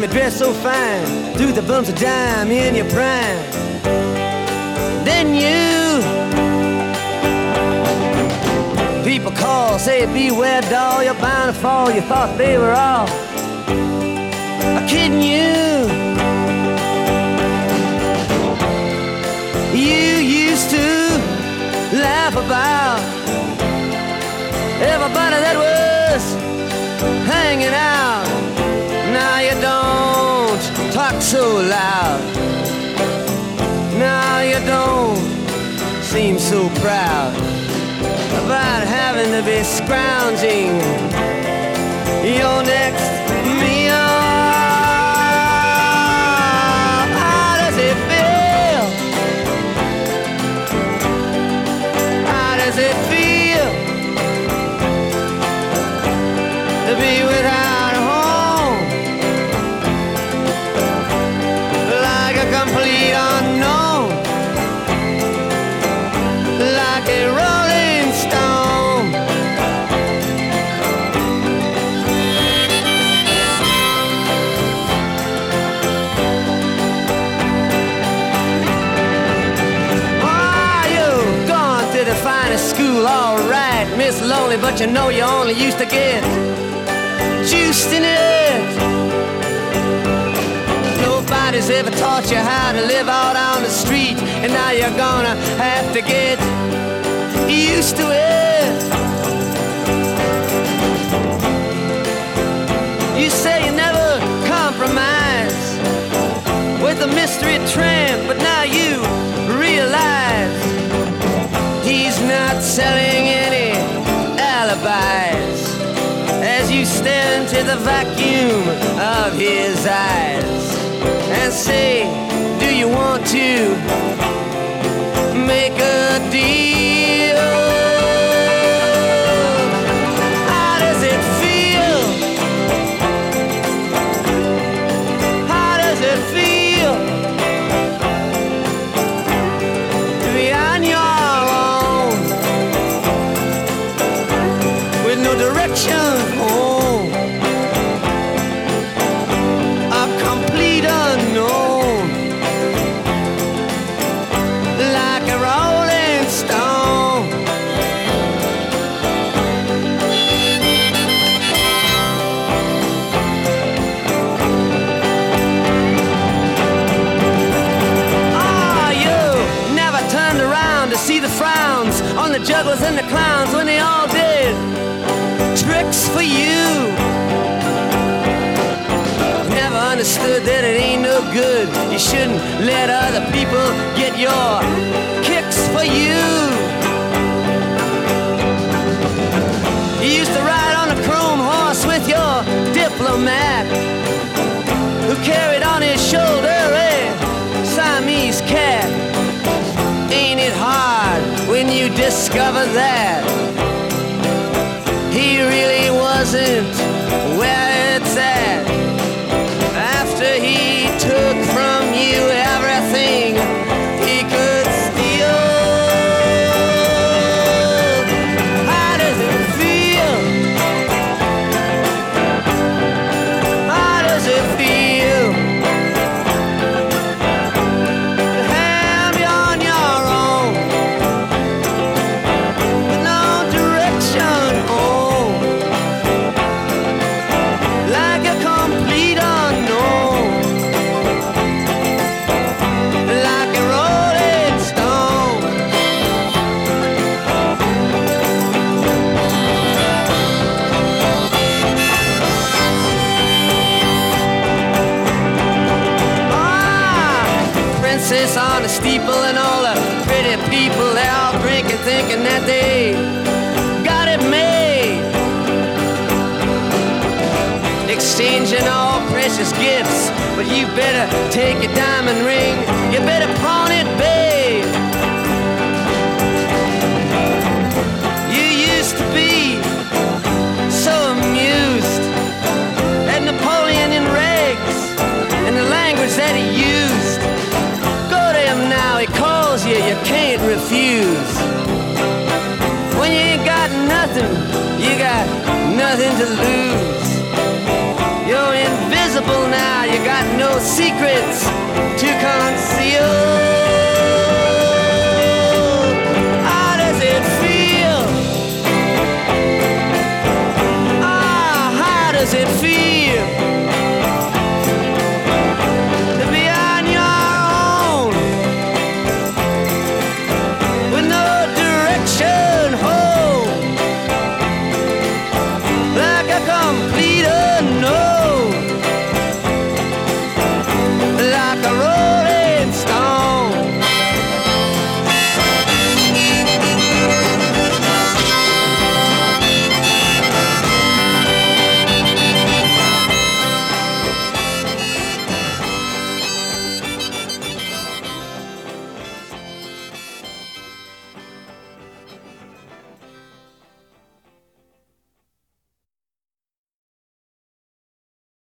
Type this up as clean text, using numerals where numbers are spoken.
me dress so fine, threw the bumps of dime in your prime. Then you, people call, say beware doll, you're bound to fall. You thought they were all kidding you. You used to laugh about everybody that was hanging out. Now you don't talk so loud. Now you don't seem so proud about having to be scrounging your next meal. How does it feel? How does it feel to be without a home, like a complete unknown, like a rolling stone? Oh, you've gone to the finest school, all right, Miss Lonely, but you know you only used to get juiced in it. Nobody's ever taught you how to live out on the street, and now you're gonna have to get used to it. You say you never compromise with a mystery tramp, but now you realize he's not selling any alibis as you stare into the vacuum of his eyes and say, do you want to make a deal? How does it feel? How does it feel to be on your own with no direction home, a complete unknown, like a rolling stone? Ah, you never turned around to see the frowns on the jugglers and the clowns when they all did tricks for you. Never understood that it ain't no good. You shouldn't let other people get your kicks for you. You used to ride on a chrome horse with your diplomat, who carried on his shoulder a Siamese cat. Ain't it hard when you discover that he really wasn't where it's at, after he took from you everything he could steal? How does it feel? How does it feel to have you on your own with no direction home, like a complete unknown, like a rolling stone? Ah, princess on a steeple and all the pretty people, they're all drinking, thinking that they got it made, exchanging all precious gifts. But you better take your diamond ring, you better pawn it, babe. You used to be so amused at Napoleon in rags and the language that he used. Go to him now, he calls you, you can't refuse. When you ain't got nothing, you got nothing to lose. You're invisible trouble now. You got no secrets to